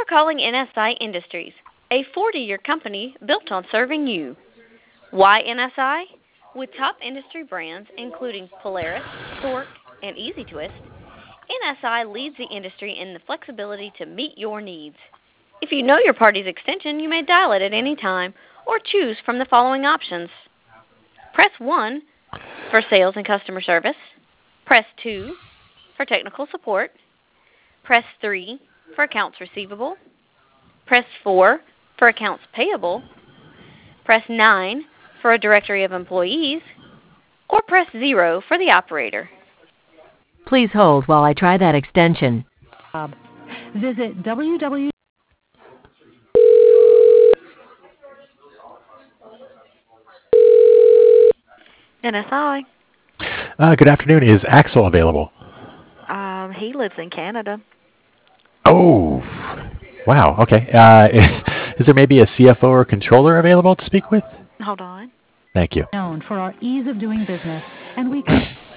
calling NSI Industries, a 40-year company built on serving you. Why NSI? With top industry brands including Polaris, Torque, and Easy Twist, NSI leads the industry in the flexibility to meet your needs. If you know your party's extension, you may dial it at any time or choose from the following options. Press 1 for sales and customer service. Press 2 for technical support. Press 3 for accounts receivable. Press 4 for accounts payable. Press 9 for a directory of employees. Or press 0 for the operator. Please hold while I try that extension. Visit www. NSI. Good afternoon. Is Axel available? He lives in Canada. Oh, wow. Okay. Is there maybe a CFO or controller available to speak with? Hold on. Thank you. Known for our ease of doing business, and we.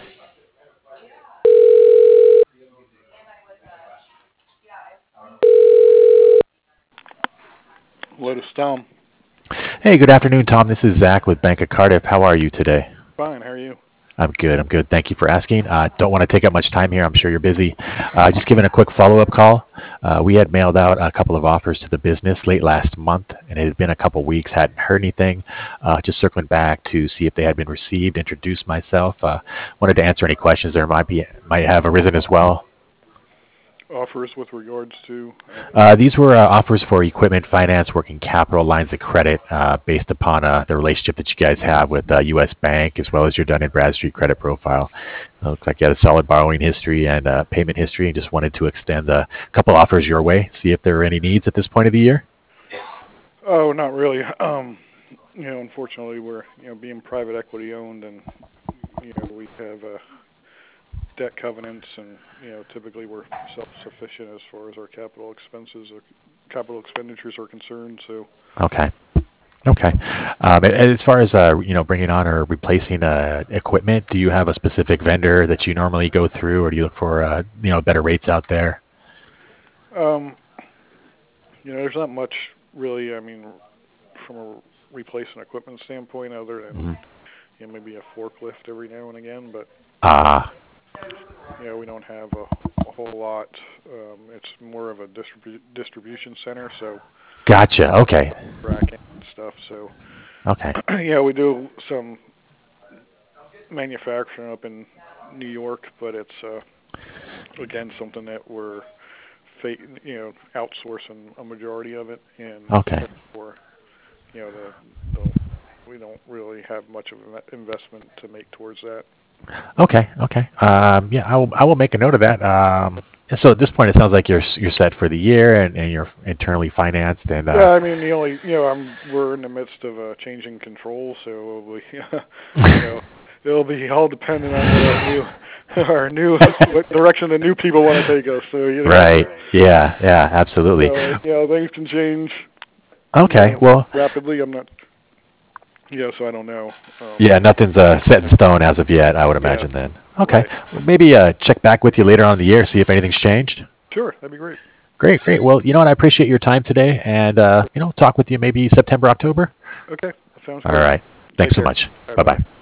Lotus Tom. Hey, good afternoon, Tom. This is Zach with Bank of Cardiff. How are you today? Fine. How are you? I'm good. Thank you for asking. Don't want to take up much time here. I'm sure you're busy. Just giving a quick follow-up call. We had mailed out a couple of offers to the business late last month, and it had been a couple weeks. Hadn't heard anything. Just circling back to see if they had been received. Introduce myself. Wanted to answer any questions there might have arisen as well. Offers with regards to? These were offers for equipment finance, working capital, lines of credit, based upon the relationship that you guys have with U.S. Bank, as well as your Dun & Bradstreet credit profile. Looks like you had a solid borrowing history and payment history, and just wanted to extend a couple offers your way, see if there are any needs at this point of the year. Oh, not really. Unfortunately, we're being private equity owned, and we have debt covenants, and typically we're self-sufficient as far as our capital expenditures are concerned. So okay. As far as bringing on or replacing equipment, do you have a specific vendor that you normally go through, or do you look for better rates out there? There's not much really. I mean, from a replacement equipment standpoint, other than maybe a forklift every now and again, but. We don't have a whole lot. It's more of a distribution center, so. Gotcha. Okay. Racking and stuff. So. Okay. We do some manufacturing up in New York, but it's again something that we're outsourcing a majority of it, and for we don't really have much of an investment to make towards that. Okay. I will make a note of that. So at this point, it sounds like you're set for the year, and you're internally financed. And yeah, I mean, the only we're in the midst of changing control, so it'll be all dependent on what direction the new people want to take us. So right. Yeah. Absolutely. So, things can change. Okay. Well. Rapidly, I'm not. So I don't know. Nothing's set in stone as of yet, I would imagine then. Okay. Right. Well, maybe check back with you later on in the year, see if anything's changed. Sure, that'd be great. Great. Well, you know what? I appreciate your time today, and talk with you maybe September, October. Okay, that sounds all good. Right. Thanks so much. Bye-bye.